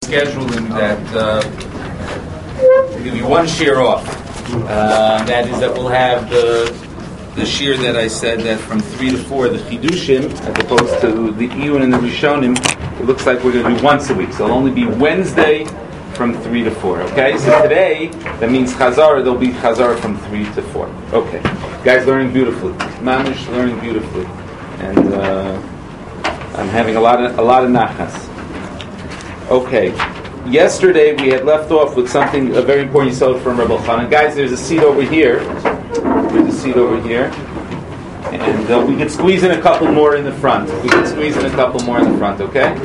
Scheduling that we'll give you one shear off. That is that we'll have the shear that I said that from 3 to 4, the chidushim, as opposed to the iyun and the rishonim. It looks like we're going to do once a week, so it'll only be Wednesday from 3 to 4. Okay, so today that means chazara. There'll be chazara from 3 to 4. Okay, guys, learning beautifully. Mamish learning beautifully, and I'm having a lot of nachas. Okay, yesterday we had left off with something a very important yisod from Rabbi Elchanan. Guys, there's a seat over here. There's a seat over here, and we could squeeze in a couple more in the front. Okay.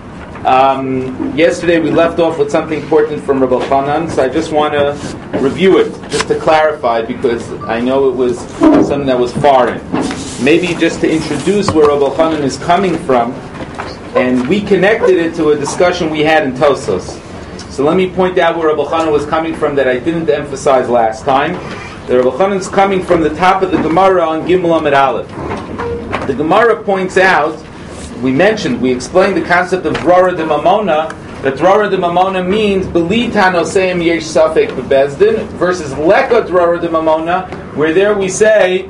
Yesterday we left off with something important from Rabbi Elchanan, so I just want to review it, just to clarify, because I know it was something that was foreign. Maybe just to introduce where Rabbi Elchanan is coming from. And we connected it to a discussion we had in Tosos. So let me point out where Rabbi Elchanan was coming from that I didn't emphasize last time. The Rabbi Elchanan is coming from the top of the Gemara on Gimel Amud Aleph. The Gemara points out, we explained the concept of Drora de Mamona, that Drora de Mamona means Beli Tanoseim Yesh Safek Bebezdin versus Leka Drora de Mamona, where there we say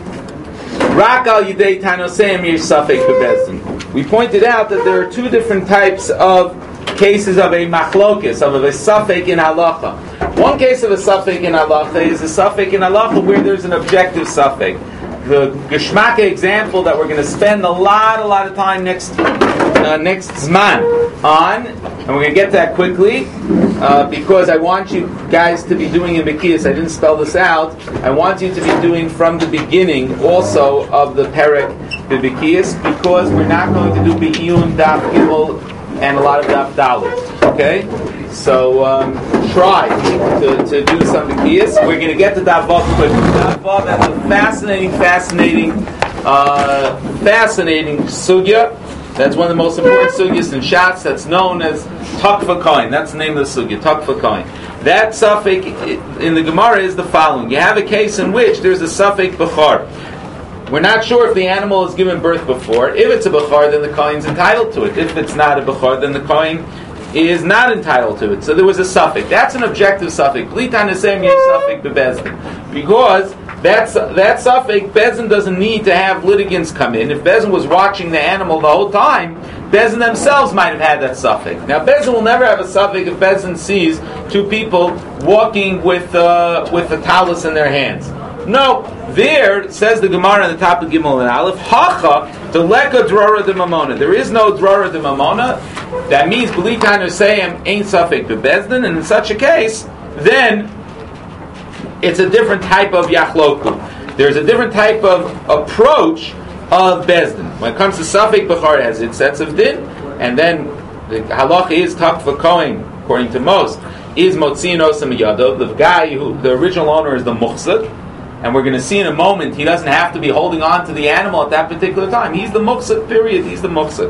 Rak al Yidei Tanoseim Yesh Safek Bebezdin. We pointed out that there are two different types of cases of a machlokes, of a safek in halacha. One case of a safek in halacha is a safek in halacha where there's an objective safek. The Geshmaka example that we're going to spend a lot of time next zman on, and we're going to get that quickly, because I want you guys to be doing in Bekiyas. I didn't spell this out. I want you to be doing from the beginning also of the Perek Bekiyas, because we're not going to do Be'iyun, Daf Gimel, and a lot of Daf Dalet. Okay? So try to do some Bekiyas. We're going to get to Daf Vav quickly. Daf Vav, that's a fascinating sugya. That's one of the most important sugyas in Shatz. That's known as Takva Kohen. That's the name of the sugya, Takva Kohen. That suffix in the Gemara is the following. You have a case in which there's a suffix Bechar. We're not sure if the animal has given birth before. If it's a Bechar, then the Kohen's entailed to it. If it's not a Bechar, then the Kohen is not entitled to it. So there was a suffix. That's an objective suffix. Because that suffix, Bezin doesn't need to have litigants come in. If Bezin was watching the animal the whole time, Bezin themselves might have had that suffix. Now, Bezin will never have a suffix if Bezin sees two people walking with the talus in their hands. No, there, says the Gemara on the top of Gimel and Aleph, Hacha, Deleka Drora de Mamona. There is no Drora de Mamona. That means, B'litan Husayim ain't suffix bebezdin, and in such a case, then it's a different type of Yachloku. There's a different type of approach of Bezdin. When it comes to suffix Bechar, it has its sets of din, and then the halacha is Takva Kohen, according to most, is Motziin Osam Yado. The guy who, the original owner is the Muchzak. And we're going to see in a moment, he doesn't have to be holding on to the animal at that particular time. He's the muksuk, period. He's the muksuk.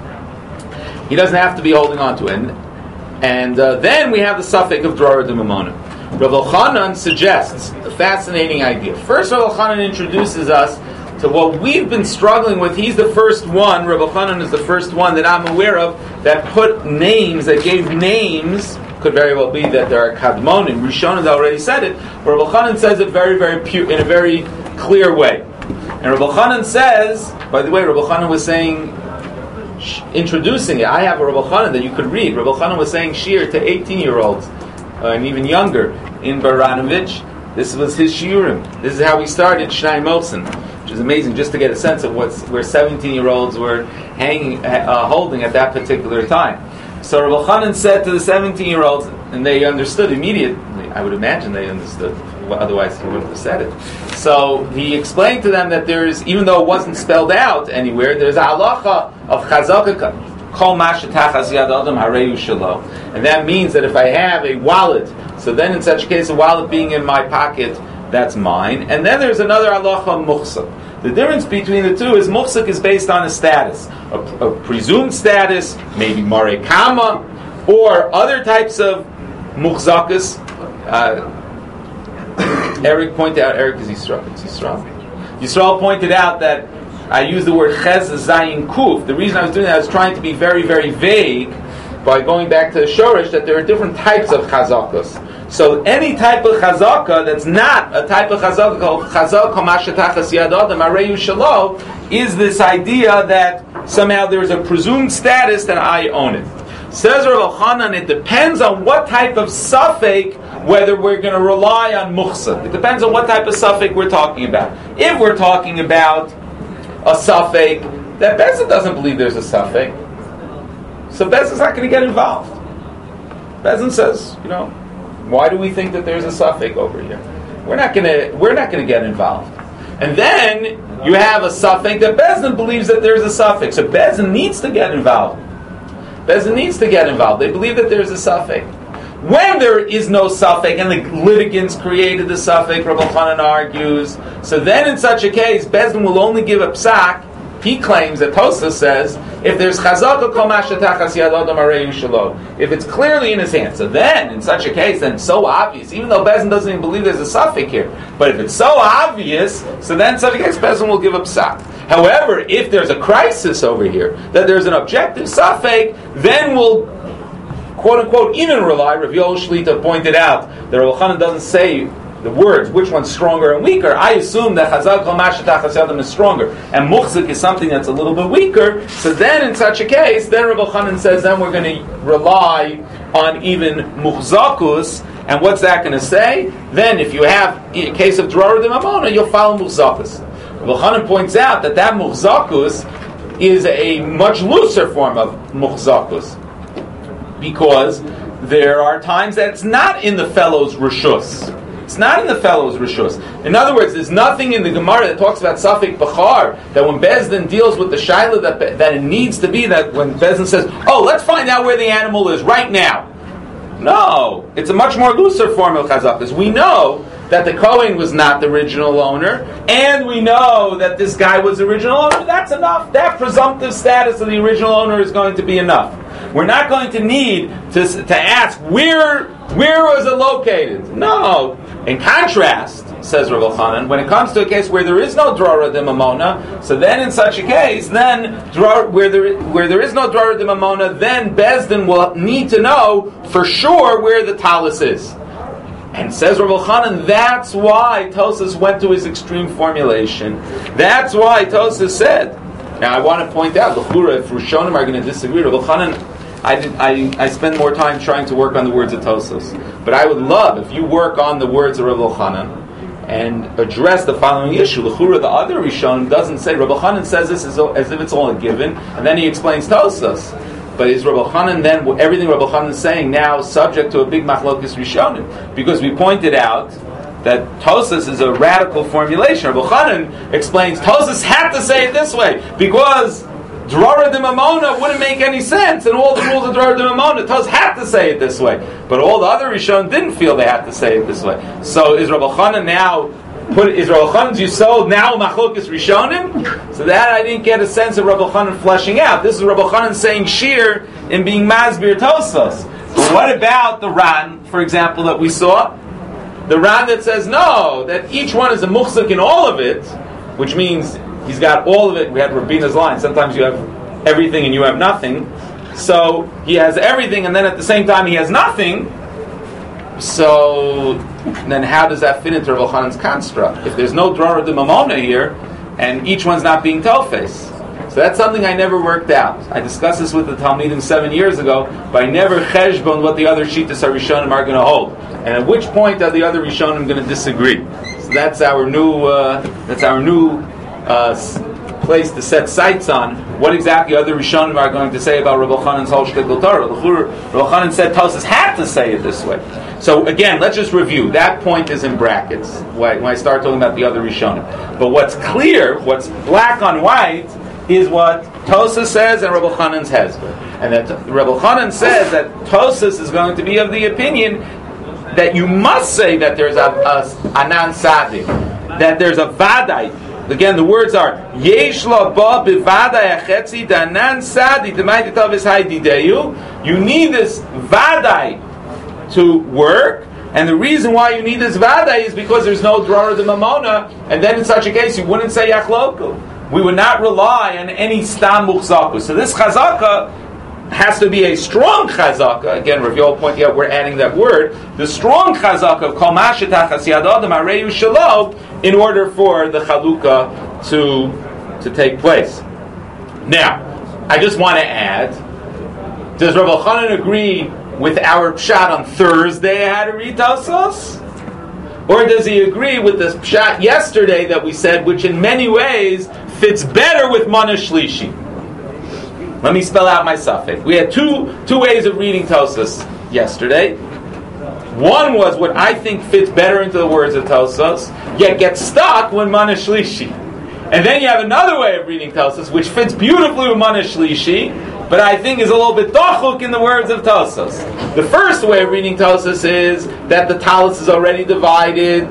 He doesn't have to be holding on to it. And then we have the suffix of Drora de Mamona. Rav Elchanan suggests a fascinating idea. First, Rav Elchanan introduces us to what we've been struggling with. He's the first one, Rav Elchanan is the first one that I'm aware of, that put names, that gave names. Could very well be that there are kadmonim. Rishonim already said it, but Rabbi Elchanan says it very, very in a very clear way. And Rabbi Elchanan says, by the way, Rabbi Elchanan was saying, introducing it. I have a Rabbi Elchanan that you could read. Rabbi Elchanan was saying shir to 18-year-olds and even younger in Baranovich. This was his shiurim. This is how we started Shnai Mosen, which is amazing, just to get a sense of where 17-year-olds were holding at that particular time. So Rabbi Elchanan said to the 17-year-olds, and they understood immediately. I would imagine they understood. Otherwise, he wouldn't have said it. So he explained to them that there's, even though it wasn't spelled out anywhere, there's a halacha of chazaka, kol mashetachas yad adam hareyu shelo, and that means that if I have a wallet, so then in such a case, a wallet being in my pocket, that's mine. And then there's another halacha muchsak. The difference between the two is muhsik is based on a status, a presumed status, maybe marekama, or other types of muhzakas. Eric pointed out, Eric is Yisrael. Yisrael pointed out that I used the word ches zayin kuf. The reason I was doing that, I was trying to be very, very vague by going back to the Shorish, that there are different types of chazakos. So any type of chazaka that's not a type of chazaka called chazaka mashatachas yadadam areyu shalo is this idea that somehow there is a presumed status that I own it. Says Rav Elchanan, it depends on what type of suffix, whether we're going to rely on muhsa. It depends on what type of suffix we're talking about. If we're talking about a suffix that Bezin doesn't believe there's a suffix, so Bezin's not going to get involved. Bezin says, why do we think that there's a suffix over here? We're not going to get involved. And then you have a suffix that Bezin believes that there's a suffix. So Bezin needs to get involved. Bezin needs to get involved. They believe that there's a suffix. When there is no suffix and the litigants created the suffix, Rabbi Elchanan argues, so then in such a case, Bezin will only give a psak. He claims that Tosfos says, if there's chazaka kol mashatachas yadadam areyu shelo, if it's clearly in his hand, so then in such a case, then it's so obvious, even though Bezin doesn't even believe there's a suffix here, but if it's so obvious, so then in such a case, Bezin will give a psak. However, if there's a crisis over here, that there's an objective suffix, then we'll quote-unquote even rely. Rav Yoel Shlita pointed out that Rav Elchanan doesn't say the words, which one's stronger and weaker. I assume that Chazal Kol Mashatachas Yadam is stronger, and Muchzik is something that's a little bit weaker. So then, in such a case, then Rav Elchanan says, then we're going to rely on even Muchzakus. And what's that going to say? Then, if you have a case of Drora de Mamona, you'll follow Muchzakus. Rav Elchanan points out that Muchzakus is a much looser form of Muchzakus, because there are times that it's not in the fellow's reshus. It's not in the fellow's reshus. In other words, there's nothing in the Gemara that talks about Safek Bachar, that when Bezdin deals with the Shaila, that it needs to be that when Bezdin says, let's find out where the animal is right now. No, it's a much more looser form of Chazakas. We know that the Kohen was not the original owner, and we know that this guy was the original owner. That's enough. That presumptive status of the original owner is going to be enough. We're not going to need to ask where was it located. No. In contrast, says Rav Elchanan, when it comes to a case where there is no drara de mamona, so then in such a case, then where there is no drara de mamona, then Bezdin will need to know for sure where the talis is. And says Rav Elchanan, that's why Tosfos went to his extreme formulation. That's why Tosfos said. Now I want to point out, l'chura, if Rishonim are going to disagree, Rav Elchanan, I spend more time trying to work on the words of Tosfos. But I would love if you work on the words of Rav Elchanan and address the following issue. L'chura, the other Rishonim doesn't say, Rav Elchanan says this as if it's all a given, and then he explains Tosfos. But is Rav Elchanan then, everything Rav Elchanan is saying now, subject to a big machlokes Rishonim? Because we pointed out that Tosfos is a radical formulation. Rav Elchanan explains Tosfos had to say it this way, because Drara de Mamona wouldn't make any sense, and all the rules of Drara de Mamona, Tosfos had to say it this way. But all the other Rishonim didn't feel they had to say it this way. So is Rav Elchanan now, is Rav Elchanan's Yisod now machlokes Rishonim? So that I didn't get a sense of Rav Elchanan fleshing out. This is Rav Elchanan saying shir and being masbir Tosfos. But what about the Ran, for example, that we saw? The Ran that says no, that each one is a muchzik in all of it, which means he's got all of it. We had Rabina's line. Sometimes you have everything and you have nothing. So he has everything, and then at the same time he has nothing. So then how does that fit into Rav Elchanan's construct? If there's no drara de mamona here, and each one's not being tofes. So that's something I never worked out. I discussed this with the Talmidim 7 years ago, but I never cheshbon what the other Shittas Rishonim are going to hold. And at which point are the other Rishonim going to disagree? So that's our new place to set sights on. What exactly other Rishonim are going to say about Rav Elchanan's whole shtickle Torah? Rav Elchanan said Tosfos had to say it this way. So again, let's just review. That point is in brackets when I start talking about the other Rishonim. But what's clear, what's black on white, is what Tosfos says and Rav Elchanan's hezbollah. And that Rav Elchanan says that Tosfos is going to be of the opinion that you must say that there's a anan sadik, that there's a vadai. Again, the words are yesh la ba bevadai achetzi danan sadi demaititav is haydideyu. You need this vadai to work, and the reason why you need this vadai is because there's no drara de mamona, and then in such a case you wouldn't say yachloku. We would not rely on any stam muchzaku. So this chazaka has to be a strong chazaka. Again, Rav Yoel pointing out we're adding that word. The strong chazaka of kol mashetachas yad adam areyu shelo, in order for the chalukah to take place. Now, I just want to add, does Rav Elchanan agree with our pshat on Thursday how to read Tosfos? Or does he agree with the pshat yesterday that we said, which in many ways fits better with Mana Shlishi? Let me spell out my suffix. We had two ways of reading Tosfos yesterday. One was what I think fits better into the words of Tosfos, yet gets stuck when Mana Shlishi. And then you have another way of reading Tosfos, which fits beautifully with Mana Shlishi, but I think is a little bit dachuk in the words of Tosfos. The first way of reading Tosfos is that the talus is already divided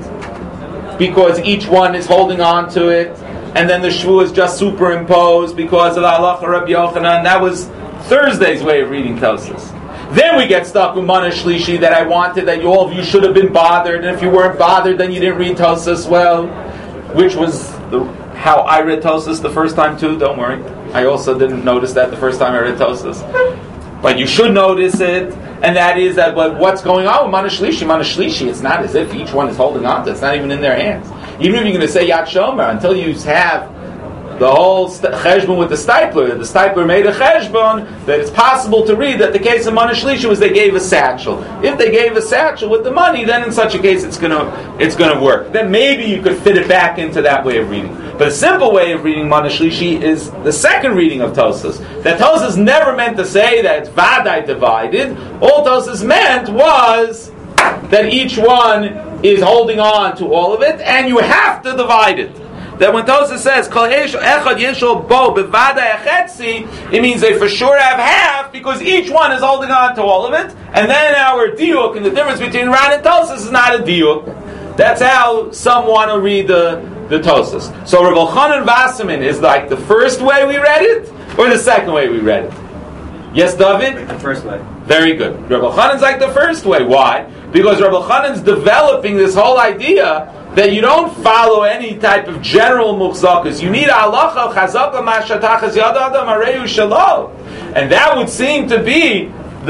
because each one is holding on to it, and then the shvu is just superimposed because of the halacha Rabbi Yochanan. That was Thursday's way of reading Tosfos. Then we get stuck with Mana Shlishi, that I wanted that all of you should have been bothered, and if you weren't bothered, then you didn't read Tosfos well, which was how I read Tosfos the first time too. Don't worry, I also didn't notice that the first time I read Tosfos, but you should notice it, and that is that. But what's going on with Mana Shlishi? It's not as if each one is holding on to it. It's not even in their hands. Even if you're going to say Yad Shomer, until you have the whole cheshbon with the stipler made a cheshbon that it's possible to read that the case of Mana Shlishi was they gave a satchel. If they gave a satchel with the money, then in such a case it's gonna work. Then maybe you could fit it back into that way of reading. But a simple way of reading Mana Shlishi is the second reading of Tosfos. That Tosfos never meant to say that it's vadai divided. All Tosfos meant was that each one is holding on to all of it, and you have to divide it. That when Tosfos says Kol echad yeshol bo bevadai achetzi, it means they for sure have half because each one is holding on to all of it. And then our diuk, and the difference between Ran and Tosfos is not a diuk. That's how some want to read the Tosfos. So Rav Elchanan Wasserman is like the first way we read it, or the second way we read it. Yes, David? Like the first way. Very good. Rav Elchanan's like the first way. Why? Because Rav Elchanan's developing this whole idea that you don't follow any type of general muchzakas. You need halacha chazaka mashatachas yad adam areyu shelo, and that would seem to be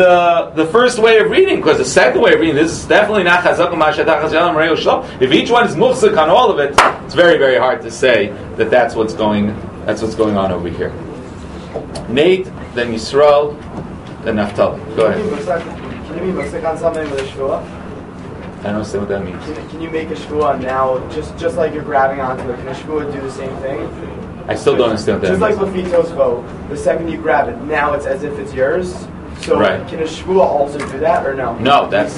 the first way of reading. Because the second way of reading, this is definitely not chazaka mashatachas yad adam areyu shelo. If each one is muchzak on all of it, it's very, very hard to say that that's what's going on over here. Nate, then Yisrael, then Naphtali. Go ahead. Can you be muchzak on something with a shvuah? I don't understand what that means. Can you make a shvuah now, just like you're grabbing onto it? Can a shvuah do the same thing? I still don't understand what that means. Just means. like Lefitosvo, the second you grab it, now it's as if it's yours. So right. Can a shvuah also do that, or no? No, that's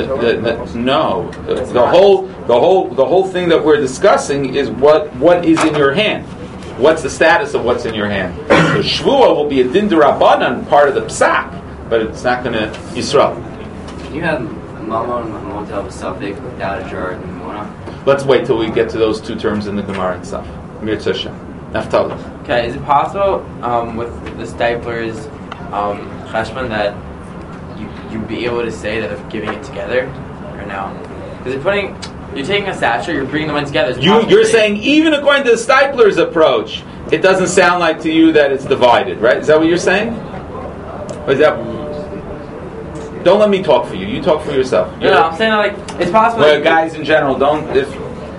no. The whole thing that we're discussing is what is in your hand. What's the status of what's in your hand? So shvuah will be a din d'Rabbanan, part of the psak, but it's not going to Yisrael. You have Mamon and Motel with suffix without a jar and Mona. Let's wait till we get to those two terms in the Gemara and stuff. Mir Tzashem. Naftali. Okay, is it possible with the Stipler's cheshbon that you'd be able to say that they're giving it together, or no? Because you're taking a satchel, you're bringing them in together. You're saying even according to the Stipler's approach, it doesn't sound like to you that it's divided, right? Is that what you're saying? Or is that? Don't let me talk for you. You talk for yourself. No, I'm saying like it's possible. Well, guys in general, don't if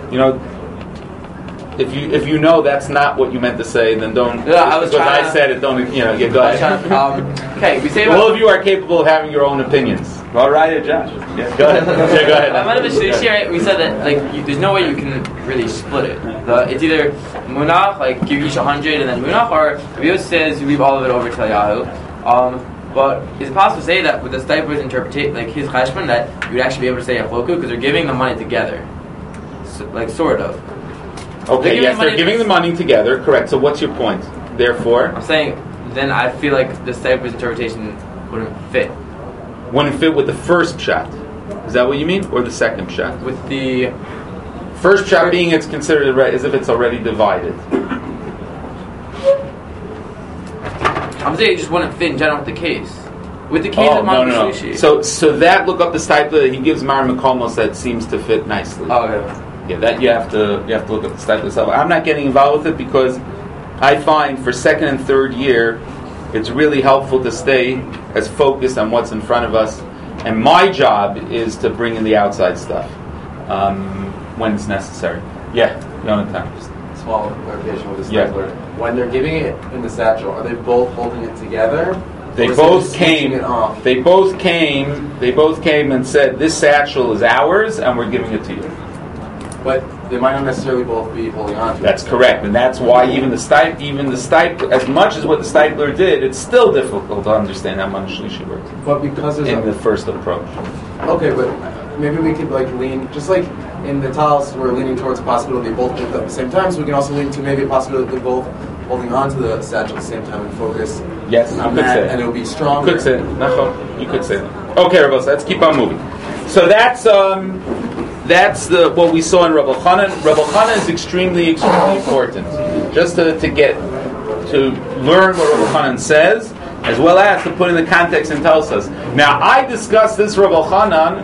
you know that's not what you meant to say, then don't. Yeah, I said it. Don't go ahead. Okay, we say all of you are capable of having your own opinions. All right, Josh. Yeah, go ahead. Yeah, go ahead. Right? We said that there's no way you can really split it. It's either munach, like give each 100 and then munach, or if you says you leave all of it over to Yahu. But is it possible to say that with the Stipler's interpretation, like his cheshbon, that you would actually be able to say achloku because they're giving the money together, sort of. Okay, they're giving the money together. Correct. So what's your point? Therefore, I'm saying then I feel like the Stipler's interpretation wouldn't fit. Wouldn't fit with the first pshat. Is that what you mean, or the second pshat? With the first pshat being it's considered as if it's already divided. I'm saying it just wouldn't fit in general with the case. With the case of Mount Sushi. So that look up the Stipler that he gives Mar Makomos that seems to fit nicely. Oh, okay. Yeah, that you have to look up the Stipler itself. I'm not getting involved with it because I find for second and third year it's really helpful to stay as focused on what's in front of us. And my job is to bring in the outside stuff when it's necessary. Yeah, Yonatan. Just small clarification with the Yeah. stapler. When they're giving it in the satchel, are they both holding it together? They Or is it both just switching came. it off? They both came. They both came and said, "This satchel is ours, and we're giving it to you." But they might not necessarily both be holding on to it. That's correct, and that's why even the stipler, as much as what the stipler did, it's still difficult to understand how Mana Shlishi works But because there's in the first approach. Okay, but maybe we could lean, just like in the Talis, we're leaning towards a possibility of both at the same time, so we can also lean to maybe a possibility of both holding on to the satchel at the same time and focus Yes, you on could that, say. and it'll be You stronger. could say it. Nachon. You could say that. Okay, Rabbi, let's keep on moving. So that's what we saw in Rabbi Chanan. Rabbi Chanan is extremely important. Just to learn what Rabbi Chanan says, as well as to put in the context and tells us. Now, I discussed this Rabbi Chanan.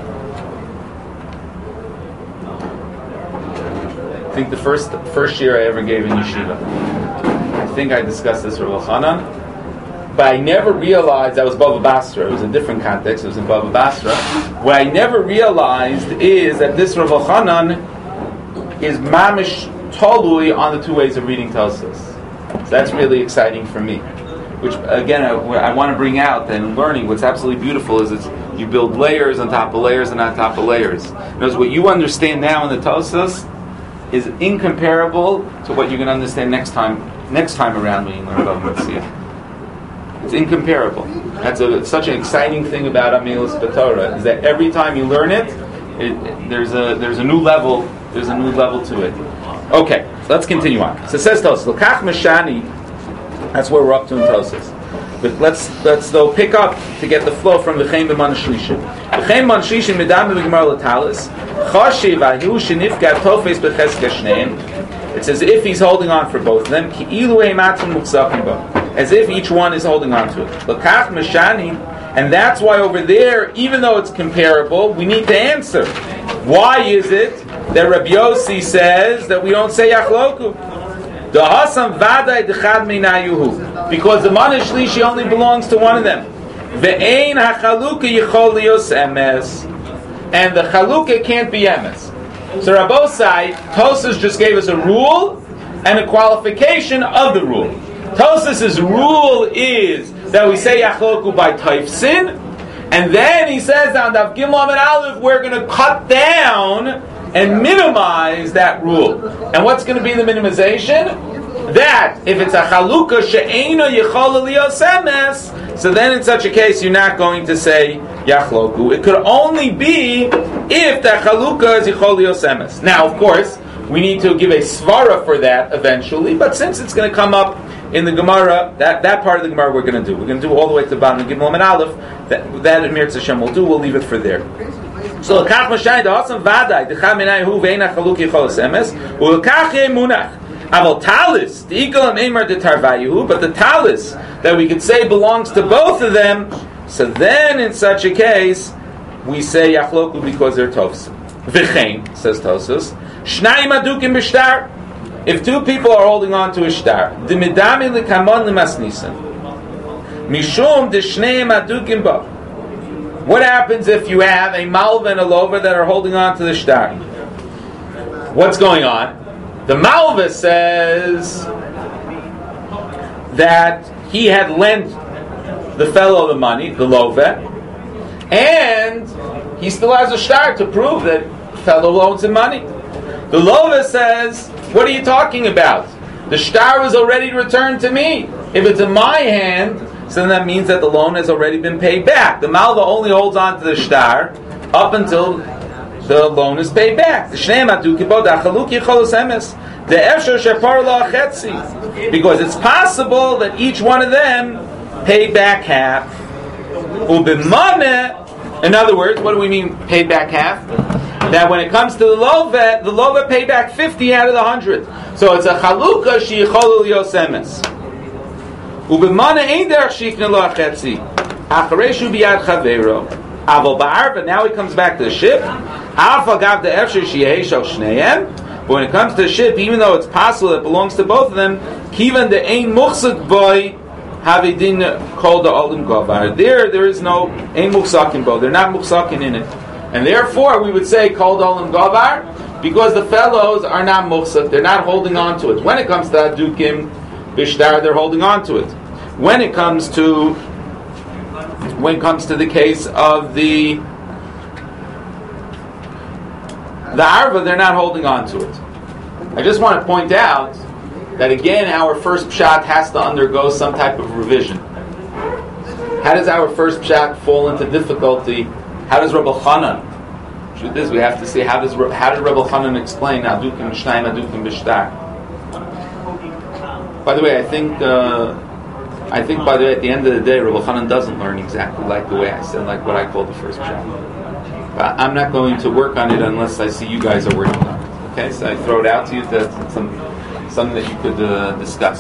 I think the first year I ever gave in yeshiva. I think I discussed this Rabbi Chanan. But I never realized that was Bava Basra. It was a different context. It was in Bava Basra. What I never realized is that this Rav Chanan is mamish tolui on the two ways of reading Tosfos. So that's really exciting for me. Which again, I want to bring out and learning. What's absolutely beautiful is you build layers on top of layers and on top of layers. Because what you understand now in the Tosfos is incomparable to what you're going to understand next time around when you learn about Mitzvah. It's incomparable. That's such an exciting thing about Amilas B'Torah is that every time you learn it, there's a new level. There's a new level to it. Okay, so let's continue on. So it says Tosfos, L'kach Meshani. That's where we're up to in Tosfos. But let's though pick up to get the flow from V'chein b'Mana Shlishim. V'chein b'Mana Shlishim midam b'Gemara L'Talis. Chashiv ahu shenifga tofes b'cheska shneim. It's as if he's holding on for both of them. As if each one is holding on to it. L'kach meshani, and that's why over there, even though it's comparable, we need to answer. Why is it that Rabbi Yossi says that we don't say yachloku? Because the Mana Shlishi only belongs to one of them. Ve'ein hachaluka yichol lios emes, and the chaluka can't be emes. So Rabbosai, Tosfos just gave us a rule and a qualification of the rule. Tosfos' rule is that we say Yachloku by Taifsin, and then he says on Daf Gimel and Aleph we're going to cut down and minimize that rule. And what's going to be the minimization? That if it's a Chaluka she'eino yichol lios emes, so then in such a case you're not going to say Yachloku. It could only be if the Chalukah is Yichol lios emes. Now, of course, we need to give a svara for that eventually, but since it's going to come up in the Gemara, that part of the Gemara we're going to do. We're going to do all the way to the bottom of Gimel and Aleph. That Emir Tzashem will do. We'll leave it for there. So, L'kach Mashai, Da'asam Vadai, D'cha Minai Hu, Ve'ena Chaluk Yichol lios emes, U'L'kach Munach. Aval talis, the ikalam emar de tarvayu, but the talis that we could say belongs to both of them. So then, in such a case, we say yachloku because they're tofs. V'chein, says Tosfos, shnayim adukim b'shtar. If two people are holding on to a shtar, d'midami l'kamon l'masnisan, mishum d'shneim adukim ba. What happens if you have a malva and a lova that are holding on to the shtar? What's going on? The Malva says that he had lent the fellow the money, the Love, and he still has a shtar to prove that the fellow loans him money. The Love says, what are you talking about? The shtar was already returned to me. If it's in my hand, so then that means that the loan has already been paid back. The Malva only holds on to the shtar up until the loan is paid back. The because it's possible that each one of them paid back half. In other words, what do we mean paid back half? That when it comes to the Lova paid back 50 out of the 100. So it's a Chaluka sheyichol lios emes. Ubimana ein derech shifna lo achetzi. Achareshu biyad chavero. Aval ba'arva, now he comes back to the ship. Alpha gav the efsher sheyeh shel shneim. But when it comes to the ship, even though it's possible that it belongs to both of them, kivan the ein muchzak boy Havidin called the Olim Govar. There is no Ein Muhsakin Bo. They're not Muhsakin in it. And therefore, we would say called Olim Govar because the fellows are not Muhsak. They're not holding on to it. When it comes to Adukim Bishtar, they're holding on to it. When it comes to the case of the Arva, they're not holding on to it. I just want to point out that again, our first pshat has to undergo some type of revision. How does our first pshat fall into difficulty? How does Rebbe Chanan? Truth is, we have to see how did Rebbe Chanan explain Adukim Shnayim Adukim Bishtar. By the way, I think by the way, at the end of the day, Rebbe Chanan doesn't learn exactly like the way I said, like what I call the first pshat. But I'm not going to work on it unless I see you guys are working on it. Okay, so I throw it out to you. That's something that you could discuss.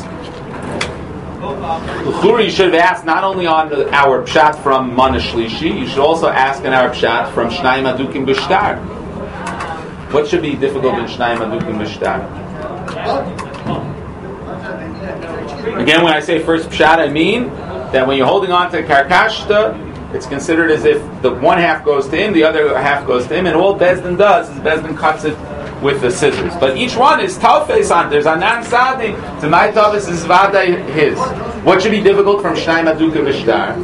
You should have asked not only on our pshat from Mana Shlishi, you should also ask on our pshat from Shnayim Adukim Bishtar. What should be difficult in Shnayim Adukim Bishtar? Again, when I say first pshat, I mean that when you're holding on to Karkashta, it's considered as if the one half goes to him, the other half goes to him, and all Bezdin does is Bezdin cuts it with the scissors. But each one is Talfes on. There's Anan Sadi. To my Talfes is Vada his. What should be difficult from Shnayim Adukim Bishtar?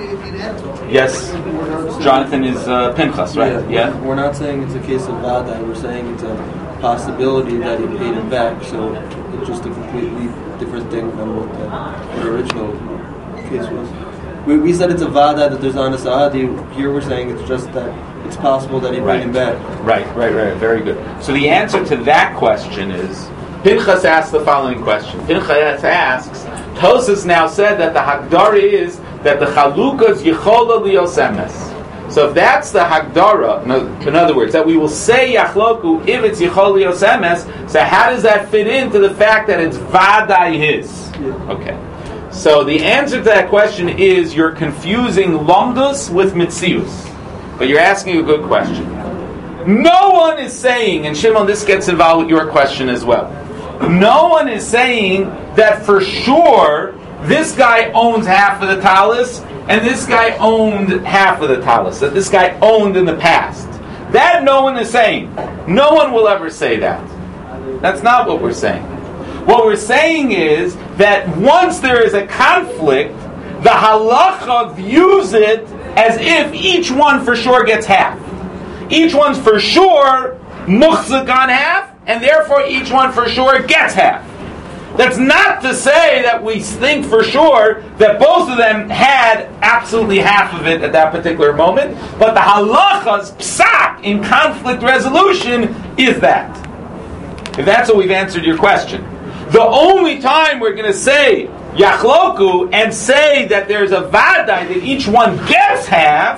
Yes. Jonathan is Pinchas, right? Yeah. We're not saying it's a case of Vada. We're saying it's a possibility that he paid him back. So it's just a completely different thing than what the original case was. We said it's a Vada that there's Anan Sadi. Here we're saying it's just that it's possible that he paid him back. Right. Very good. So the answer to that question is, Pinchas asks the following question. Pinchas asks, Tosas now said that the Hagdara is that the Chalukah is Yechola Lios Emes. So if that's the Hagdara, in other words, that we will say Yachloku if it's Yechola Lios Emes, so how does that fit into the fact that it's Vadai his? Okay. So the answer to that question is you're confusing Lomdus with Mitzius. But you're asking a good question. No one is saying, and Shimon, this gets involved with your question as well. No one is saying that for sure this guy owns half of the talis and this guy owned half of the talis, that this guy owned in the past. That no one is saying. No one will ever say that. That's not what we're saying. What we're saying is that once there is a conflict, the halacha views it as if each one for sure gets half. Each one's for sure muhzak on half, and therefore each one for sure gets half. That's not to say that we think for sure that both of them had absolutely half of it at that particular moment, but the halacha's psak in conflict resolution is that. If that's what we've answered your question. The only time we're going to say Yachloku and say that there's a vadai that each one gets half,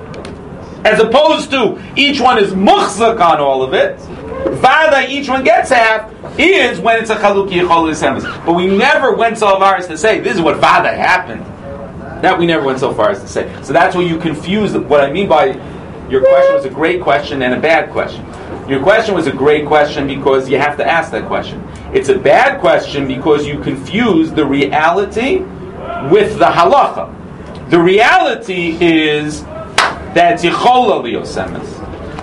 as opposed to each one is muhzak on all of it, vadai each one gets half, is when it's a chaluki yechol l'semes. But we never went so far as to say this is what vadai happened. That we never went so far as to say. So that's where you confuse them. What I mean by your question was a great question and a bad question. Your question was a great question because you have to ask that question. It's a bad question because you confuse the reality with the halacha. The reality is that it's Yechola Lios Emes.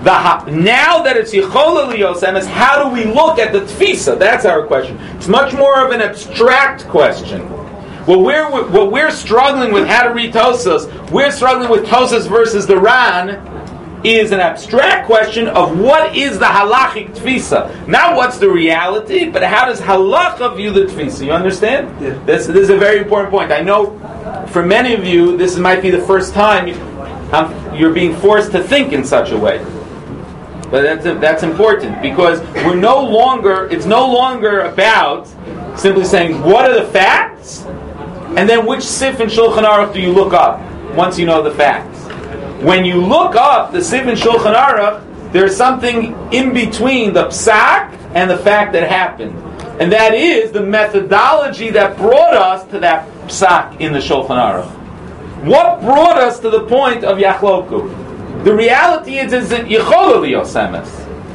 Now that it's Yechola Lios Emes, how do we look at the tfisa? That's our question. It's much more of an abstract question. What we're struggling with how to read Tosas, we're struggling with Tosas versus the Ran, is an abstract question of what is the halachic tfisa. Not what's the reality, but how does halacha view the tfisa. You understand? Yeah. This is a very important point. I know for many of you, this might be the first time you're being forced to think in such a way. But that's important because it's no longer about simply saying what are the facts and then which sif in Shulchan Aruch do you look up once you know the facts. When you look up the sif in Shulchan Aruch, there's something in between the psak and the fact that happened. And that is the methodology that brought us to that psak in the Shulchan Aruch. What brought us to the point of Yachloku? The reality is that Yechola Lios Emes.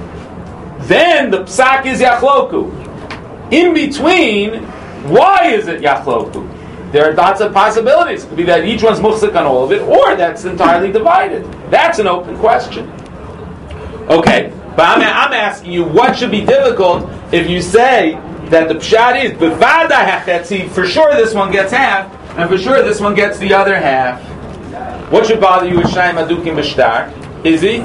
Then the psak is Yachloku. In between, why is it Yachloku? There are lots of possibilities. It could be that each one's muhsik on all of it, or that's entirely divided. That's an open question. Okay, but I'm asking you, what should be difficult if you say that the pshat is bevada hachetzi, for sure this one gets half, and for sure this one gets the other half. What should bother you with Shnayim Adukim B'Shtar? Is he?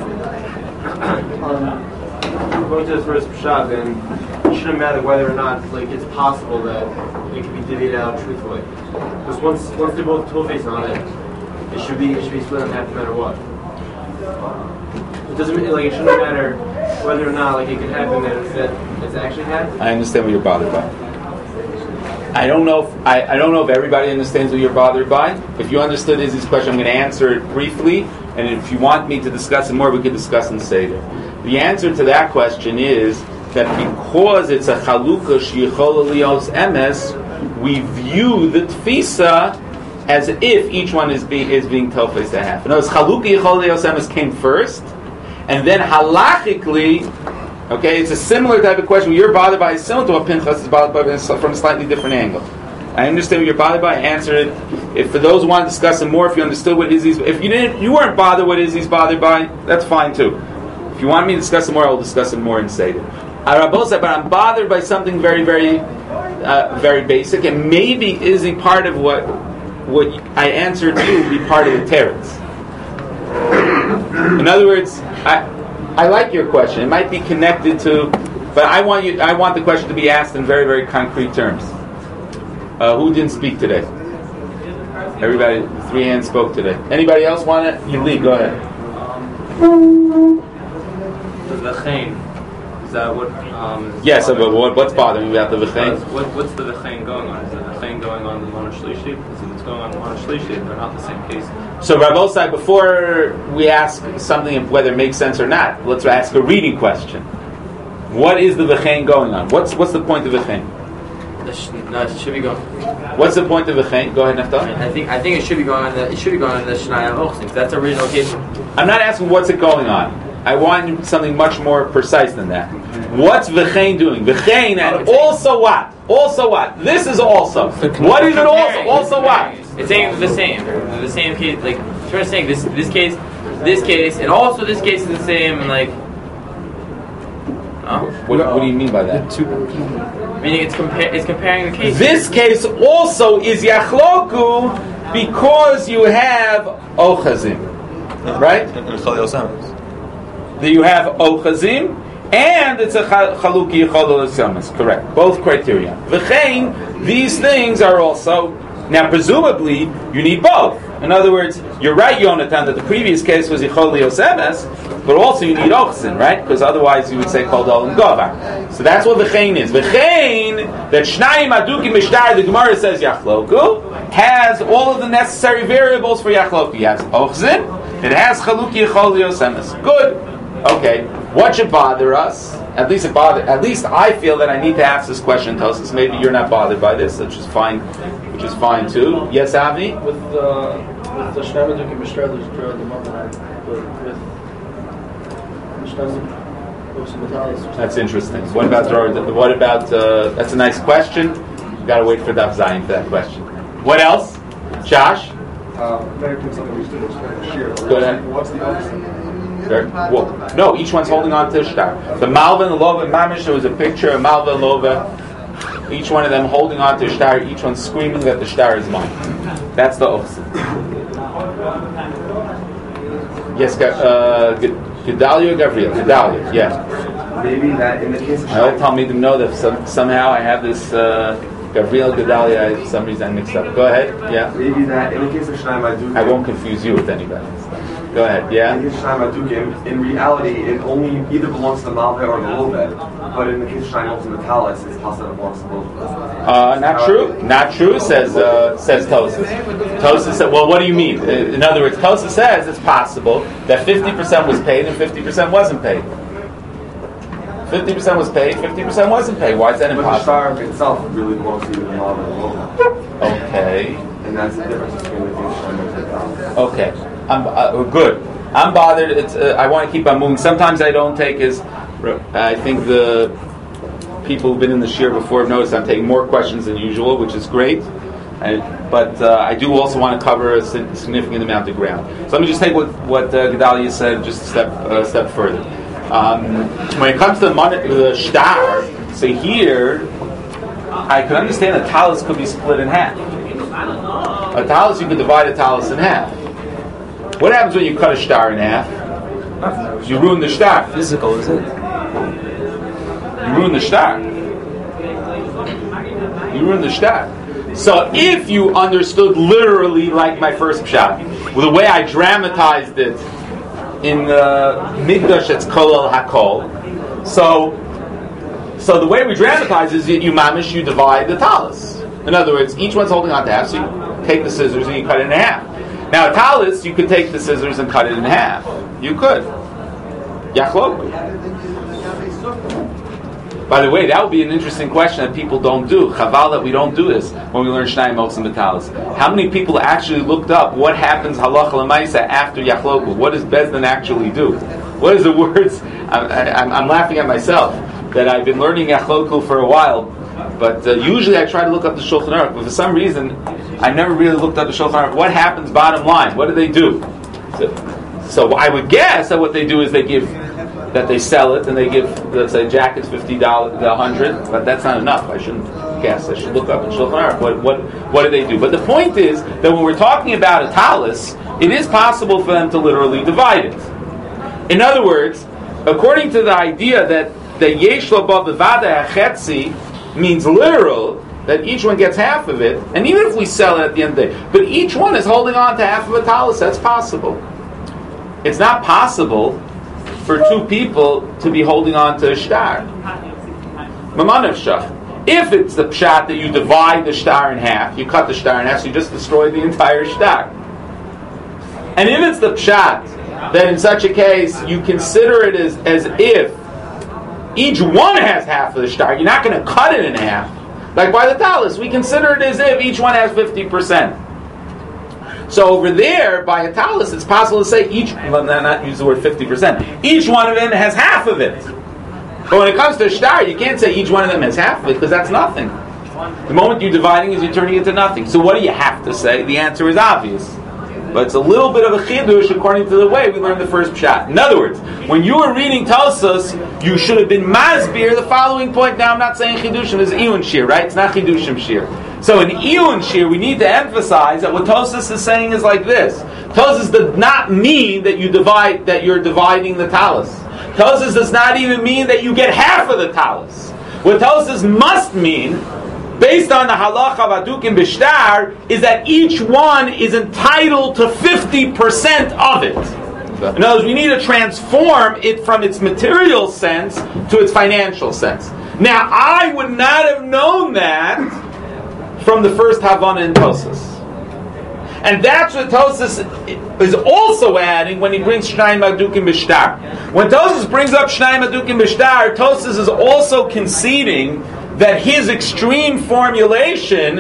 Going to this first pshat, then it shouldn't matter whether or not it's possible that it can be divvied out truthfully. Because once they're both tofes on it, it should be split in half no matter what. It doesn't it shouldn't matter whether or not it can happen that it's actually happened. I understand what you're bothered by. I don't know if everybody understands what you're bothered by. If you understood Izzy's question, I'm going to answer it briefly, and if you want me to discuss it more, we can discuss in Seder. The answer to that question is that because it's a chalukah sheyichol lios emes, we view the tfisa as if each one is being tofes to half. In other words, chalukah yichol lios emes came first, and then halachically, okay, it's a similar type of question. You're bothered by is similar to what Pinchas is bothered by from a slightly different angle. I understand what you're bothered by. Answer it. If for those who want to discuss it more, if you understood what Izzy's, if you weren't bothered what Izzy's bothered by, that's fine too. If you want me to discuss it more, I will discuss it more and say it. But I'm bothered by something very, very, very basic, and maybe Izzy part of what I answered to will be part of the teretz. In other words, I like your question. It might be connected to, but I want the question to be asked in very, very concrete terms. Who didn't speak today? Everybody, 3 hands spoke today. Anybody else want it? You lead. Go ahead. The v'chein. Is that what? Yes. What's bothering you about the v'chein? What's the v'chein going on? Is the v'chein going on the Mona Shlishi? Because if it's going on the Mona Shlishi, they're not the same case. So, Rav Osai, before we ask something of whether it makes sense or not, let's ask a reading question. What is the v'chein going on? What's the point of v'chein? It should be going. What's the point of v'chein? Go ahead, Naftali. I think it should be going on the Shnayim Ochsim. That's the original case. I'm not asking what's it going on. I want something much more precise than that. What's v'chein doing? V'chein and also what? Also what? This is also. What is it also? Also what? It's saying the same case. Like trying to say this case, and also this case is the same. What do you mean by that? Meaning it's comparing the cases. This case also is yachloku because you have ochazim, right? You have ochazim, and it's a chaluki yicholol. Correct. Both criteria. V'chein, these things are also. Now, presumably, you need both. In other words, you're right, Yonatan, that the previous case was Yichol Lios Emes, but also you need Ochsin, right? Because otherwise you would say Kol Dolim Govar. So that's what V'chein is. V'chein, that Shnayim Adukim Mishtar, the Gemara says Yachloku, has all of the necessary variables for Yachloku. It has Ochsin, it has Chaluki Yichol Lios Emes. Good. Okay. What should bother us? At least I feel that I need to ask this question, Tosis. Maybe you're not bothered by this, which is fine too. Yes, Avi? With the Shnayim Adukim Mishtar, there's Dra the Mother, but with Shnayim. That's interesting. What about that's a nice question. You got to wait for Daf Zayin for that question. What else? Josh? Go ahead. What's the opposite? Well, no, each one's holding on to a shtar. The Malva and the Lova, Mamish, there was a picture of Malva and Lova, each one of them holding on to a shtar, each one screaming that the shtar is mine. That's the opposite. Yes, Gedalia or Gavriel? Gedalia, yeah. Maybe that in the case of I hope Talmidim know that somehow I have this Gavriel Gedalia, for some reason I mixed up. Go ahead, yeah. Maybe that in the case of Shnayim Adukim, I won't confuse you with anybody. Go ahead, yeah. In the case of Shnayim Adukim, in reality, it only either belongs to the Malveh or the Loveh. But in the case of Shnayim Ochsim Metalis, it's possible it belongs to both of us. Not true, says Tosis. Tosis said, well, what do you mean? In other words, Tosis says it's possible that 50% was paid and 50% wasn't paid. 50% was paid, 50% wasn't paid. Why is that impossible? But the shtar itself really belongs to either the Malveh or the Loveh. Okay. And that's the difference between the case of Shnayim Ochsim Metalis. Okay. Good. I'm bothered. I want to keep on moving. Sometimes I don't take I think the people who've been in the shir before have noticed I'm taking more questions than usual, which is great. But I do also want to cover a significant amount of ground. So let me just take what Gedalia said just a step further. When it comes to the shtar, so here I could understand a talus could be split in half. A talus, you could divide a talus in half. What happens when you cut a shtar in half? You ruin the shtar. Physical, is it? You ruin the shtar. You ruin the shtar. So if you understood literally like my first pshat, with the way I dramatized it in the Mikdash, it's Kol al Hakol. So the way we dramatize is you mamish, you divide the talus. In other words, each one's holding on to half, so you take the scissors and you cut it in half. Now a talus, you could take the scissors and cut it in half. You could. Yachlok. By the way, that would be an interesting question that people don't do. Chaval that we don't do this when we learn Shnai Mochsim B'Talis. How many people actually looked up what happens halacha l'maisa after Yachloku? What does Bezdin actually do? What is the words? I'm laughing at myself that I've been learning Yachloku for a while, but usually I try to look up the Shulchan Aruch, but for some reason I never really looked up the Shulchan Aruch. What happens bottom line? What do they do? So I would guess that what they do is they sell it and they give, let's say, jackets $50, $100, but that's not enough. I shouldn't guess. I should look up in Shulchan Aruch what do they do. But the point is that when we're talking about a talus, it is possible for them to literally divide it. In other words, according to the idea that yesh lo ba bevada hachetzi means literal, that each one gets half of it, and even if we sell it at the end of the day, but each one is holding on to half of a talus, that's possible. It's not possible for two people to be holding on to a shtar. Mamanav shach. If it's the pshat that you divide the shtar in half, you cut the shtar in half, so you just destroy the entire shtar. And if it's the pshat, then in such a case, you consider it as if each one has half of the shtar. You're not going to cut it in half. Like by the talus, we consider it as if each one has 50%. So over there, by a talus, it's possible to say not use the word 50%. Each one of them has half of it. But when it comes to shtar, you can't say each one of them has half of it, because that's nothing. The moment you're dividing is you're turning it to nothing. So what do you have to say? The answer is obvious. But it's a little bit of a chidush according to the way we learned the first pshat. In other words, when you were reading Tosas, you should have been masbir the following point. Now I'm not saying chidushim is iyun shir, right? It's not chidushim shir. So in iyun shir, we need to emphasize that what Tosas is saying is like this. Tosas does not mean that you're dividing the talus. Tosas does not even mean that you get half of the talus. What Tosas must mean, based on the halacha of adukim b'shtar, is that each one is entitled to 50% of it. In other words, we need to transform it from its material sense to its financial sense. Now, I would not have known that from the first Havana in Tosas. And that's what Tosas is also adding when he brings Shnayim Adukim B'Shtar. When Tosas brings up Shnayim Adukim B'Shtar, Tosas is also conceding that his extreme formulation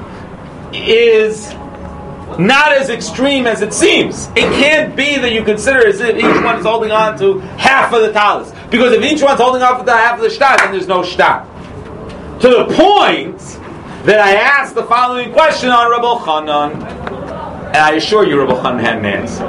is not as extreme as it seems. It can't be that you consider as if each one is holding on to half of the talus. Because if each one's holding on to half of the shtar, then there's no shtar. To the point that I asked the following question on Rabbi Chanan, and I assure you Rabbi Chanan had an answer.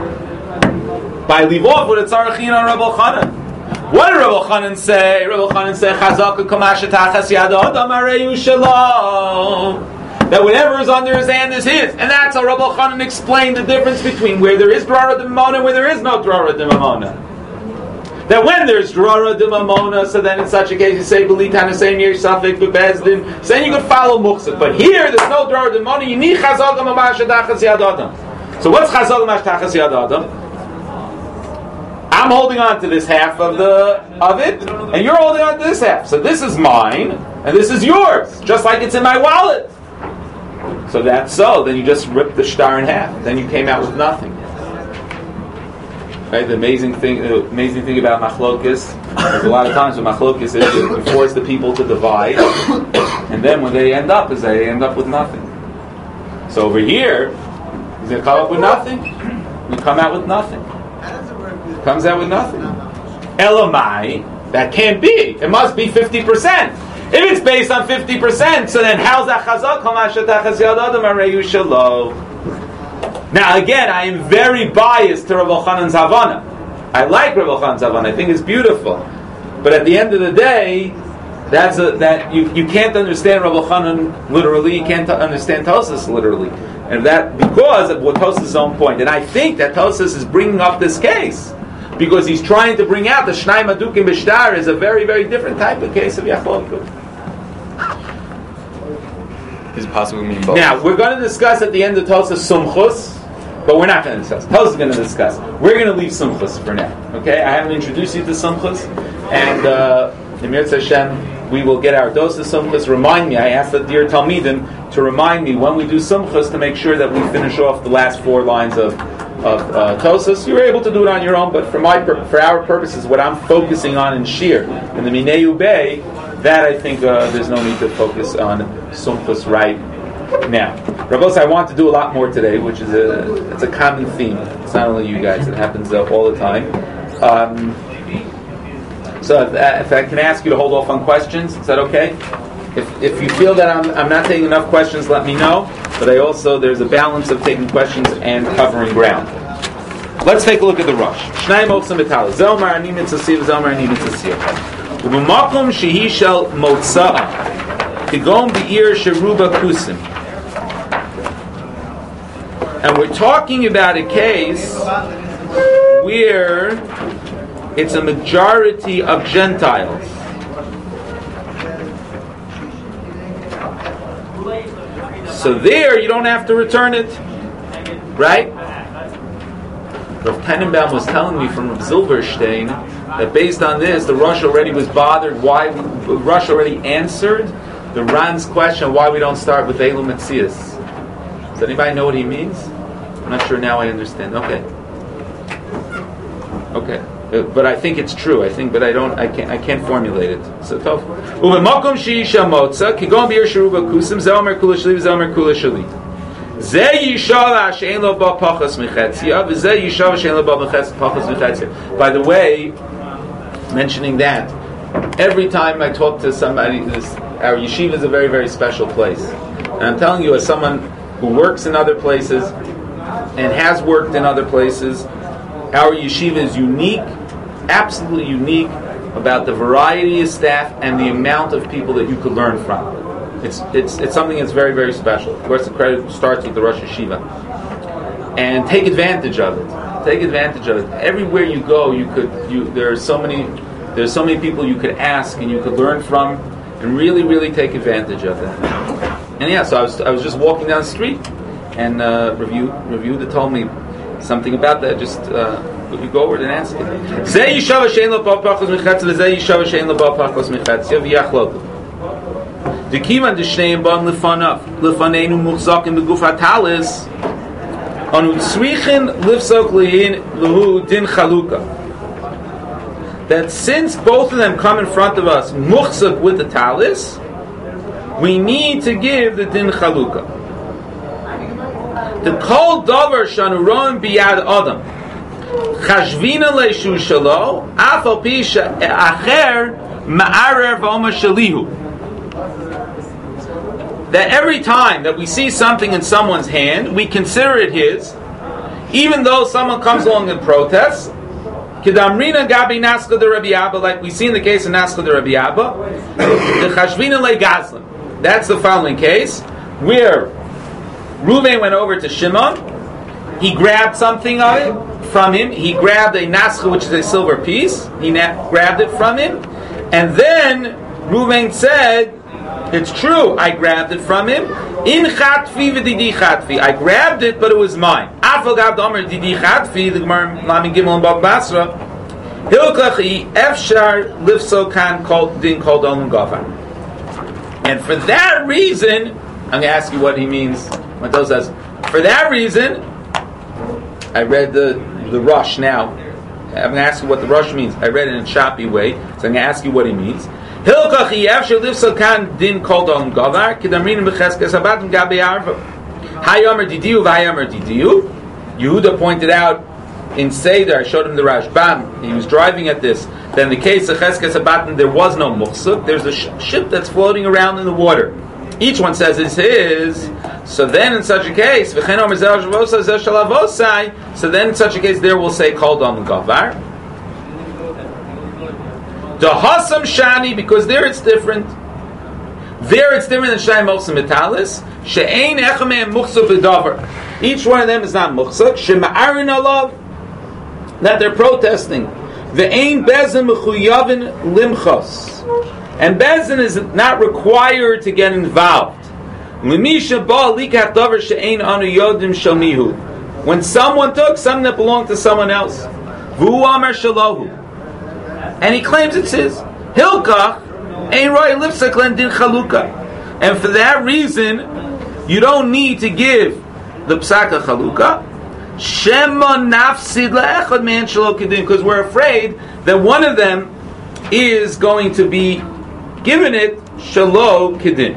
By leave off with a tzarachin on Rabbi Chanan. What did Rabbi Chanan say? Rabbi Chanan said, Chazaka kamash etachas yad adam areyu shalom. That whatever is under his hand is his. And that's how Rabbi Chanan explained the difference between where there is drara de mamona and where there is no drara de mamona. That when there's drara de mamona, so then in such a case you say, B'litan same year safek bebezdin, so then you could follow muksat. But here there's no drara de mamona, you need chazaka kamash etachas yad adam. So what's chazaka kamash etachas yad adam? I'm holding on to this half of it, and you're holding on to this half. So this is mine, and this is yours, just like it's in my wallet. So that's so. Then you just ripped the shtar in half. Then you came out with nothing. Right? The amazing thing about machlokes is a lot of times when machlokes is you force the people to divide, and then when they end up with nothing. So over here, he's going to come up with nothing. We come out with nothing. Comes out with nothing. Elamai, that can't be. It must be 50%. If it's based on 50%, so then how's that chazak? Now again, I am very biased to Rav Elchanan's Havana. I like Rav Elchanan's Havana. I think it's beautiful. But at the end of the day, you can't understand Rav Elchanan literally. You can't understand Tosas literally, and that because of what Tosas' own point. And I think that Tosas is bringing up this case because he's trying to bring out the Shnai Madukim B'Shtar is a very, very different type of case of Yachlokus. Is it possible to mean both? Now, we're going to discuss at the end of Tosas Sumchus, but we're not going to discuss. Tosas is going to discuss. We're going to leave Sumchus for now. Okay? I haven't introduced you to Sumchus, and Emir Hashem, we will get our dose of Sumchus. Remind me, I asked the dear Talmidim to remind me when we do Sumchus to make sure that we finish off the last 4 lines of Tosas. You were able to do it on your own, but for our purposes, what I'm focusing on in Shir, in the Minei Ubei, that I think there's no need to focus on Sumchus right now. Rabbos, I want to do a lot more today, which is it's a common theme. It's not only you guys; it happens all the time. So if I can ask you to hold off on questions, is that okay? If you feel that I'm not taking enough questions, let me know. But there's a balance of taking questions and covering ground. Let's take a look at the Rosh. Shnai Motzah Metal. Zelmar Ani Mitzasiv, Zelmar Ani Mitzasiv. U'b'makom shehi shel Motza'a Kigom Be'ir Sheruba Kusim. And we're talking about a case where it's a majority of Gentiles. So there, you don't have to return it, right? Rav Tenenbaum was telling me from Rav Zilberstein that based on this, the Rosh already was bothered. The Rosh already answered the Ran's question why we don't start with Eilu Metzias. Does anybody know what he means? I'm not sure now. I understand. Okay. But I think it's true. I can't formulate it. So tough. Uvemokum sheisha motza kigon bir sheruba kusim zelmer kula shli zelmer kula shli. Ze yishav shein lo ba pachas mechatzia. Ze yishav shein lo ba pachas mechatzia. By the way, mentioning that, every time I talk to somebody, our yeshiva is a very, very special place. And I'm telling you, as someone who works in other places and has worked in other places, our yeshiva is unique, absolutely unique, about the variety of staff and the amount of people that you could learn from. It's something that's very, very special. Of course, the credit starts with the Rosh Yeshiva. And take advantage of it. Take advantage of it. Everywhere you go, there's so many people you could ask and you could learn from, and really, really take advantage of it. And yeah, so I was just walking down the street, and Review that told me something about that. Just you go over and ask it. Zeh yishav shein lo pachos mechatz, v'zeh yishav shein lo pachos mechatz. V'yachlok. D'kivan d'shneim bam lefaneinu muchzakim beguf hatalis anu tzrichin lifzok lehu din chaluka. That since both of them come in front of us muchzak with the talis, we need to give the din chaluka. The kol davar shanuron biyad adam chashvina leishu shalo afal pisha acher ma'arer v'oma shalihu. That every time that we see something in someone's hand, we consider it his, even though someone comes along and protests. Kedamrina gabi naska de Rabbi Abba, like we see in the case of naska de Rabbi Abba, the chashvina le gazlim. That's the following case where Reuven went over to Shimon. He grabbed something of it from him. He grabbed a nascha, which is a silver piece. He grabbed it from him, and then Reuven said, "It's true. I grabbed it from him. In chatfi v'didi chatfi. I grabbed it, but it was mine. Afal gab damer didi chatfi. The Gemara Lamin Gimel and Bab Basra. Hilkachi efshar lifso kan din kol dolun gavar." And for that reason, I'm going to ask you what he means. Matos says, for that reason, I read the Rush now. I'm going to ask you what the Rush means. I read it in a choppy way, so I'm going to ask you what he means. Hilkachi efshar lifso kan din kol dolun gavar. Kedamrin b'cheskes abatim gabi arva. Hayomer didiu v'hayomer didiu. Yehuda pointed out in Seder, I showed him the Rashbam, he was driving at this, then in the case of Cheskes Abatim, there was no muchsuk, there's a ship that's floating around in the water. Each one says it's his, so then in such a case, so then in such a case, there we'll say, Kol Dam Gavar. The Hasam Shani, because there it's different. There it's different than Shnai Mochsim Metalis. She'ein Echameh Muchsuk V'Davar. Each one of them is not Muchsuk. She'ma'arin Alav, that they're protesting. Ve'ein Bezin Mechuyavin Limchos. And Bezin is not required to get involved. L'misha Ba Likat Davar She'ein Anu Yodim Shalmihu. When someone took something that belonged to someone else. V'hu Amar Shalohu. And he claims it's his. Hilkach ein roi lifsak len din chaluka. And for that reason, you don't need to give the psaka chaluka. Shema nafsid la'echad man shelo kedin, because we're afraid that one of them is going to be given it shelo kedin.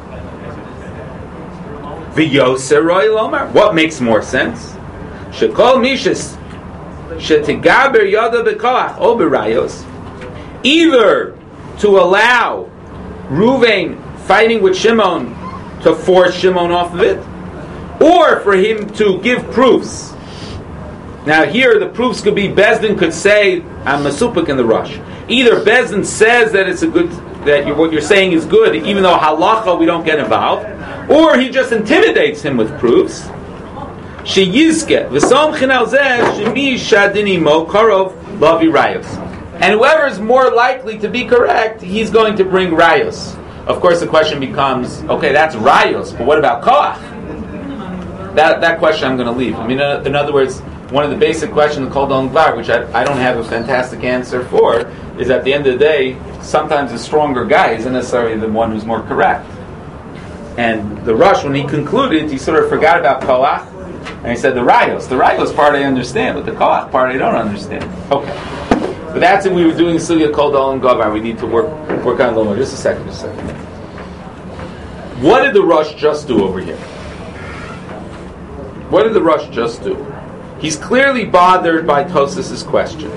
V'yoser roi lomar. What makes more sense? Shekol mishas shetigaber yada bekoach o berayos. Either to allow Ruvain fighting with Shimon to force Shimon off of it, or for him to give proofs. Now here the proofs could be Bezdin could say, I'm masupik in the rush. Either Bezdin says that it's a good, that what you're saying is good, even though halacha we don't get involved, or he just intimidates him with proofs. Sheyizke v'som chinal zeh shemi shadini mo karov lavi rayos. And whoever is more likely to be correct, he's going to bring rayos. Of course, the question becomes, okay, that's rayos, but what about koach? That question I'm going to leave. I mean, in other words, one of the basic questions called on Gvar, which I don't have a fantastic answer for, is at the end of the day, sometimes a stronger guy isn't necessarily the one who's more correct. And the Rush, when he concluded, he sort of forgot about koach, and he said the rayos part I understand, but the koach part I don't understand. Okay. But that's if we were doing Sugya Kol Dam Gavar. We need to work on it a little more. Just a second. What did the Rush just do over here? What did the Rush just do? He's clearly bothered by Tosas' question.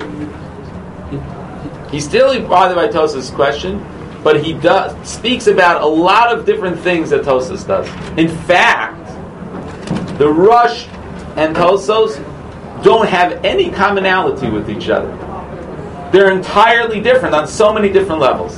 He's still bothered by Tosas' question, but he speaks about a lot of different things that Tosas does. In fact, the Rush and Tosos don't have any commonality with each other. They're entirely different on so many different levels.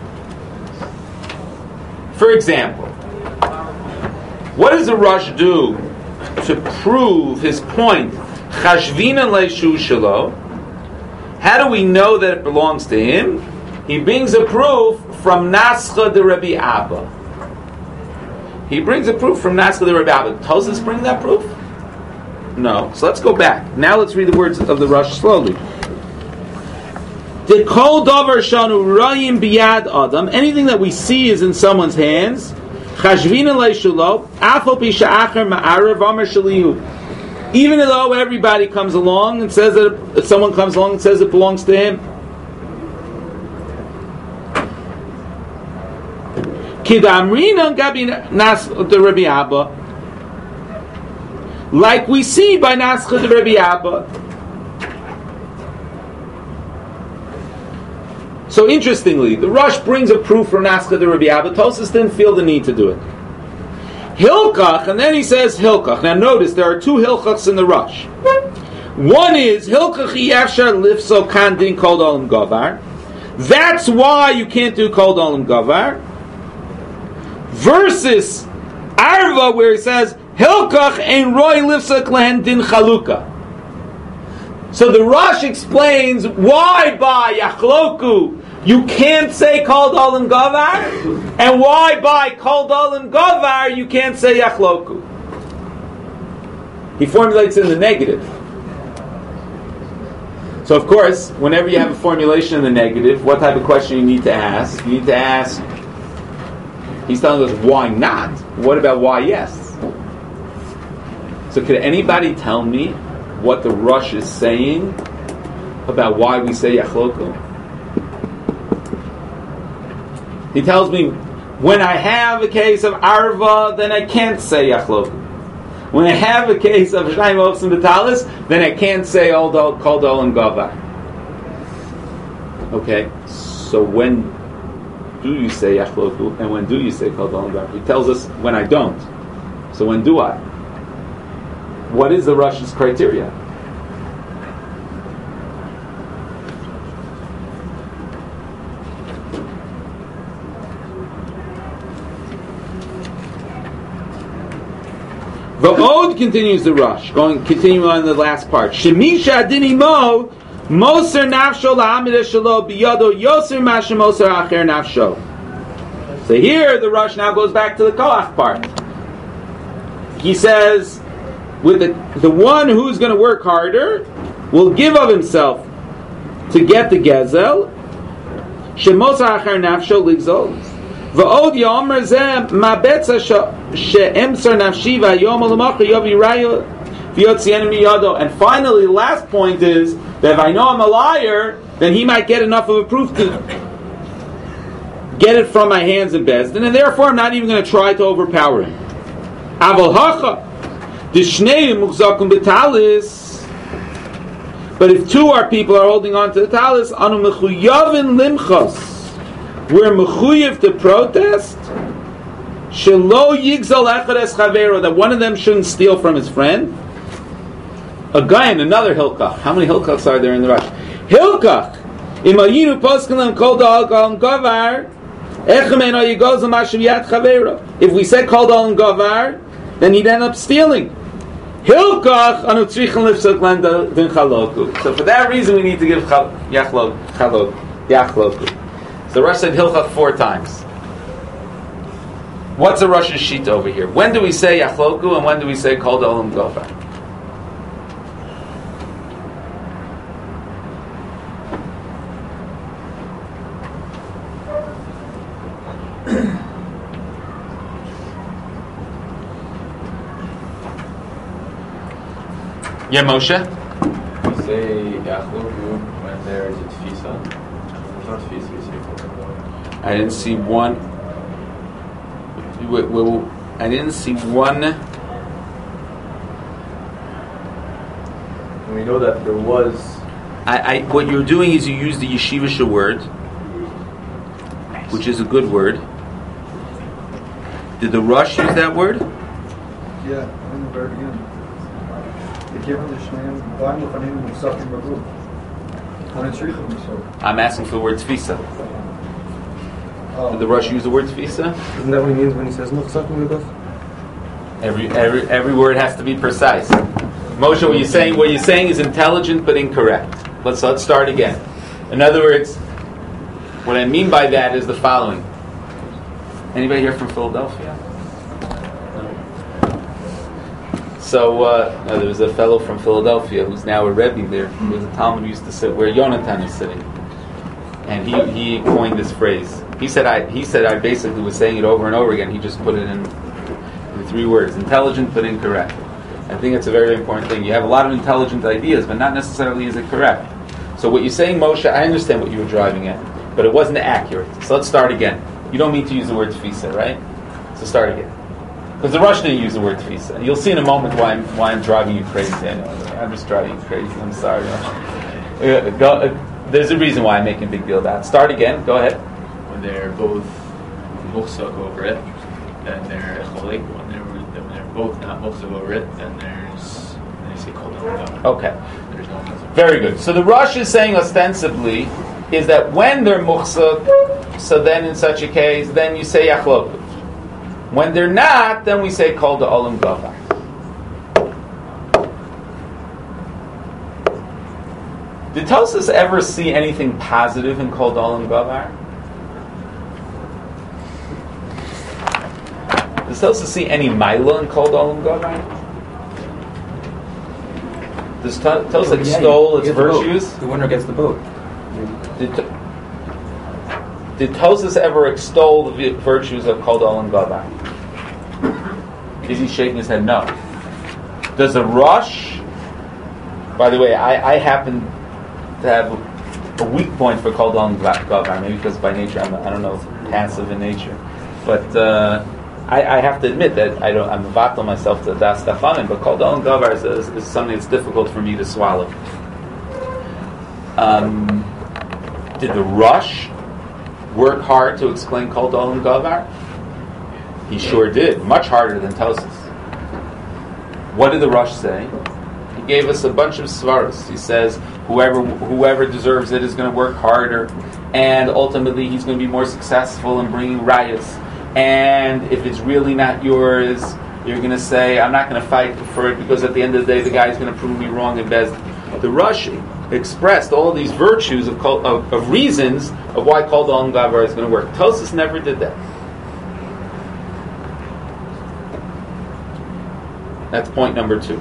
For example, what does the Rush do to prove his point? Chashvina leishu shelo. How do we know that it belongs to him? He brings a proof from Nascha de Rabbi Abba. He brings a proof from Nascha de Rabbi Abba. Tosas bring that proof? No. So let's go back. Now let's read the words of the Rush slowly. The kol davar shanu rayim biyad adam. Anything that we see is in someone's hands. Chashvina leishulo afal pisha acher ma'arav amar shalihu. Even though everybody comes along and says that if someone comes along and says it belongs to him. Kidamrina gabi nas the Rabbi Abba. Like we see by Nascha the Rabbi Abba. So interestingly, the Rush brings a proof from Nascha the Rabbi Abba. Tosas didn't feel the need to do it. Hilkach, and then he says Hilkach. Now notice, there are two Hilkachs in the Rush. One is Hilkach yafshar lifso kandin kol olam gavar. That's why you can't do kol olam gavar. Versus Arva, where he says Hilkach ein roi lifso klen din chaluka. So the Rush explains why by Yachloku you can't say Kol Dalim Gavar, and why by Kol Dalim Gavar you can't say Yachloku. He formulates it in the negative. So of course, whenever you have a formulation in the negative, what type of question you need to ask? You need to ask, he's telling us why not? What about why yes? So could anybody tell me what the Rush is saying about why we say Yachloku? He tells me, when I have a case of Arva, then I can't say Yachloku. When I have a case of Shnayim Ochsim B'Talis, then I can't say Kol Dolam Gavar. Okay, so when do you say Yachloku and when do you say Kol Dolam Gavar? He tells us when I don't. So when do I? What is the Russian's criteria? V'od continues the rush, continuing on the last part. Shemisha adini mo moser nafsho la'amida shalo biyado yoser masha moser acher nafsho. So here the rush now goes back to the koach part. He says, with the one who's going to work harder will give of himself to get the gezel. Shemoser acher nafsho ligzol. V'od yomer zeh mabetza she'emser nafshi v'yom alamacha yovi rayo v'yotzienu miyado. And finally, the last point is that if I know I'm a liar, then he might get enough of a proof to get it from my hands in Bezdin, and therefore I'm not even going to try to overpower him. Aval hacha d'shnei muchzakum b'talis. But if two people are holding on to the talis, anu mechuyavin limchos. We're mechuyev to protest shelo yigzal echad es chavero, that one of them shouldn't steal from his friend. Again, another hilkach. How many hilkachs are there in the Rush? Hilkach im ayinu poskelam kol da'al galam gavar echamen ayigozal mashav yad chavero. If we say kol da'al gavar, then he'd end up stealing. Hilkach anu tzrichen lifsok lenda din chaloku. So for that reason, we need to give yachloku. So the Rush said Hilchach 4 times. What's the Russian sheet over here? When do we say Yachloku and when do we say Kol Dolam Gavar? Yeah, Moshe? We say Yachloku when there is a tfisa. There's no tfisa, we say Kol Dolam. I didn't see one. I didn't see one. And we know that there was. What you're doing is you use the yeshivisha word, which is a good word. Did the Rush use that word? Yeah, in the very beginning. I'm asking for the word tfisa. Did the Rush use the word tfisa? Isn't that what he means when he says muchzakim b'guf? Every word has to be precise. Moshe, what you're saying is intelligent but incorrect. Let's start again. In other words, what I mean by that is the following. Anybody here from Philadelphia? No. So there was a fellow from Philadelphia who's now a Rebbe there. There was a Talmud who used to sit where Yonatan is sitting, and he coined this phrase. He said I basically was saying it over and over again. He just put it in 3 words: intelligent but incorrect. I think it's a very important thing. You have a lot of intelligent ideas, but not necessarily is it correct. So what you're saying, Moshe, I understand what you were driving at, but it wasn't accurate. So let's start again. You don't mean to use the word tfisa, right? So start again. Because the Rush didn't use the word tfisa. You'll see in a moment why I'm driving you crazy. I'm just driving you crazy. I'm sorry. There's a reason why I'm making a big deal about it. Start again. Go ahead. When they're both muchzak over it, then they're cholik. When they're both not muchzak over it, then they say kol dolam. Okay. There's no muchzak. Very good. So the Rush is saying ostensibly is that when they're muchzak, so then in such a case, then you say yachloku. When they're not, then we say kol dolam gavar. Did Tosfos ever see anything positive in kol dolam gavar? Does Tosfos see any maila in kol dolam gavar? Does Tosfos extol its virtues? The winner gets the boat. Did Tosfos ever extol the virtues of Kol Dolam Gavar? Is he shaking his head? No. Does the Rush? By the way, I happen to have a weak point for Kol Dolam Gavar, maybe because by nature I don't know, passive in nature. But I have to admit that I'm vatal myself to das tafanim, but Kol Da'olam Gavar is something that's difficult for me to swallow. Did the Rosh work hard to explain Kol Da'olam Gavar? He sure did, much harder than Tosas. What did the Rosh say? He gave us a bunch of svaros. He says whoever deserves it is going to work harder, and ultimately he's going to be more successful in bringing rayas. And if it's really not yours, you're going to say, I'm not going to fight for it because at the end of the day the guy's going to prove me wrong in Bezdin. The Rosh expressed all these virtues of reasons of why Kol Da'olam Gavar is going to work. Tosas never did that. That's point number 2.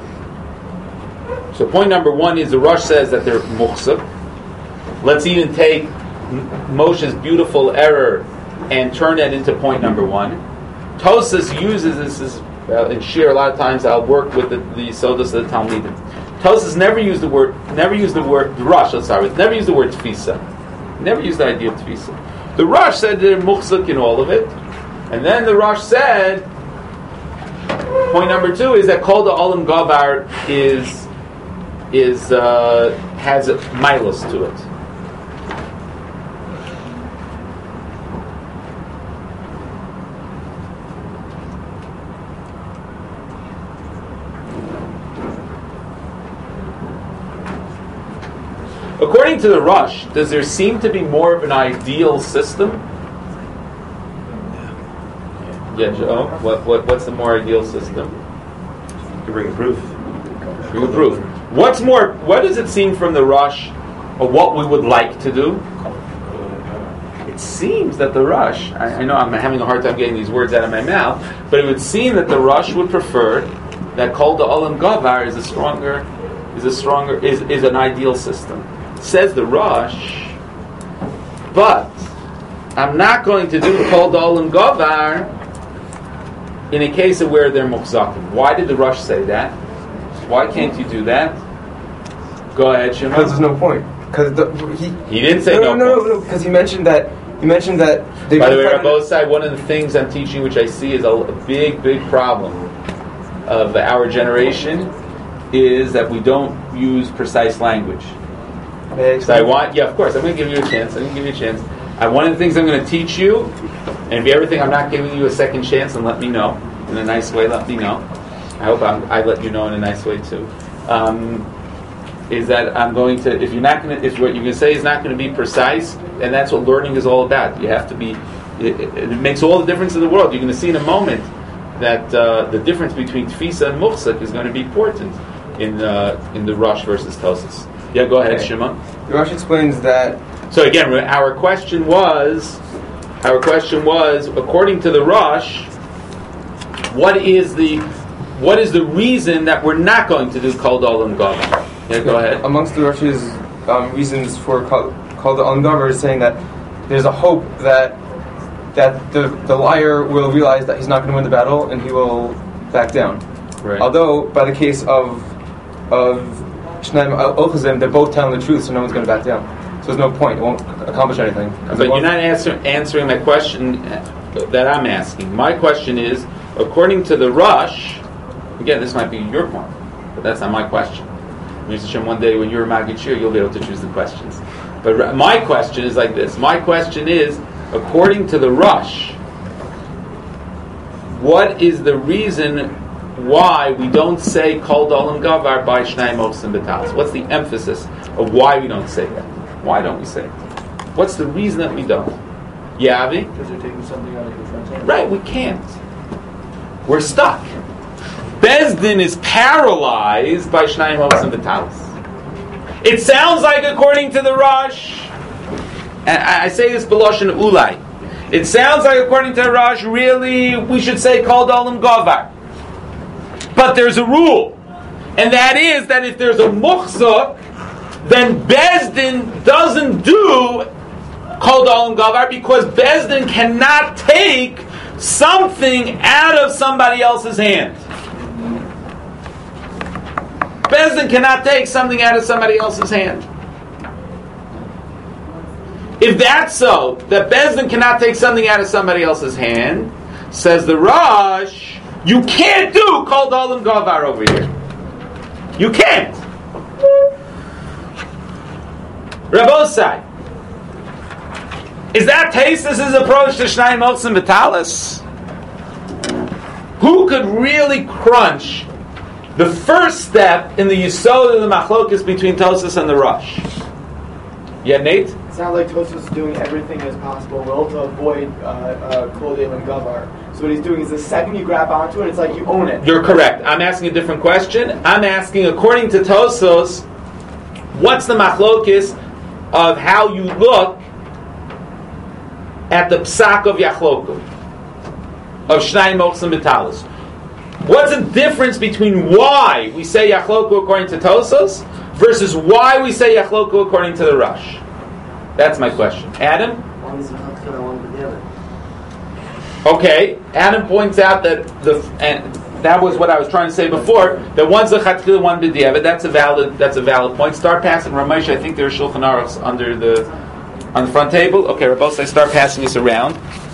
So point number 1 is the Rosh says that they're muhsab. Let's even take Moshe's beautiful error and turn that into point number 1. Tosas uses this in Shir. A lot of times I'll work with the Sodas of the Talmidim. Tosas never used the word never used the word tfisa. Never used the idea of tfisa. The Rosh said they're muhsak in all of it, and then the Rosh said point number 2 is that Kol Da'olam Gavar has a milos to it. According to the Rosh, does there seem to be more of an ideal system? Yeah, Joe. What's the more ideal system? You bring a proof. Bring a proof. What's more? What does it seem from the Rosh, or what we would like to do? It seems that the Rosh. I know I'm having a hard time getting these words out of my mouth, but it would seem that the Rosh would prefer that Kol Da'olam Gavar is an ideal system. Says the Rosh, but I'm not going to do Kol Da'olam Gavar in a case of where they're muhzakim. Why did the Rosh say that? Why can't you do that? Go ahead, Shimon. Because there's no point. Because he didn't say no. No. Because he mentioned that. By the way, Rabbosai, one of the things I'm teaching, which I see is a big problem of our generation, is that we don't use precise language. So of course, I'm going to give you a chance. One of the things I'm going to teach you, and if you ever think I'm not giving you a second chance, then let me know in a nice way. Let me know. I hope I let you know in a nice way too. Is that I'm going to? If what you can say is not going to be precise, and that's what learning is all about. You have to be. It makes all the difference in the world. You're going to see in a moment that the difference between tfisa and muhsak is going to be important in the Rosh versus Tosas. Yeah, go ahead, Shimon. The Rosh explains that. So again, our question was, according to the Rosh, what is the reason that we're not going to do Kol Da'olam Gavar? Yeah, go ahead. Amongst the Rosh's reasons for Kol Da'olam Gavar is saying that there's a hope that the liar will realize that he's not going to win the battle and he will back down. Right. Although, by the case of Shnaim Ochazim, they're both telling the truth, so no one's going to back down. So there's no point. It won't accomplish anything. But you're not answering my question that I'm asking. My question is, according to the Rosh, again, this might be your point, but that's not my question. One day when you're a Maggid Shir, you'll be able to choose the questions. But my question is like this. My question is, according to the Rosh, what is the reason why we don't say Kol Da'olam Gavar by Shnai Mochsim B'Talis? What's the emphasis of why we don't say that? Why don't we say it? What's the reason that we don't? Yeah, Avi? Because they're taking something out of the front. Right, we can't. We're stuck. Bezdin is paralyzed by Shnai Mochsim B'Talis. It sounds like, according to the Rosh, and I say this B'Loshen Ulai, it sounds like, according to the Rosh, really we should say Kol Da'olam Gavar. But there's a rule, and that is that if there's a muhzak, then Bezdin doesn't do Kol Da'olam Gavar because Bezdin cannot take something out of somebody else's hand. Bezdin cannot take something out of somebody else's hand. If that's so, that Bezdin cannot take something out of somebody else's hand, Says the Rosh, you can't do Kol Dalim Gavar over here. You can't. Rabbosai, is that Taisus' approach to Shnai Mochsim Vitalis? Who could really crunch the first step in the Yisod of the Machlokas between Tosas and the Rosh? Yeah, Nate? It's not like Tosfos is doing everything as possible to avoid Kol Dalim Gavar. So what he's doing is the second you grab onto it, it's like you own it. You're correct. I'm asking a different question. I'm asking, according to Tosfos, what's the Machlokis of how you look at the Psak of Yachloku, of Shnai Mochsim Vitalis? What's the difference between why we say Yachloku according to Tosfos versus why we say Yachloku according to the Rosh? That's my question. Adam? Okay, Adam points out that and that was what I was trying to say before. That one's a Chatchila, one b'diavad. That's a valid point. Start passing Ramesh. I think there are Shulchan Aruchs on the front table. Okay, Rabbos, I start passing this around.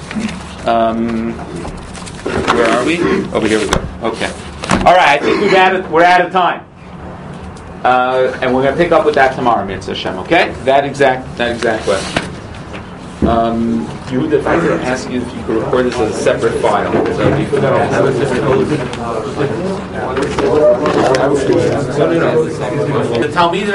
Where are we? Over here we go. Okay. All right. I think we're out of time, and we're going to pick up with that tomorrow, Mitzvah Hashem. Okay? That exact question. Yehuda, if I could ask you if you could record this as a separate file, so you could have a different. The Talmud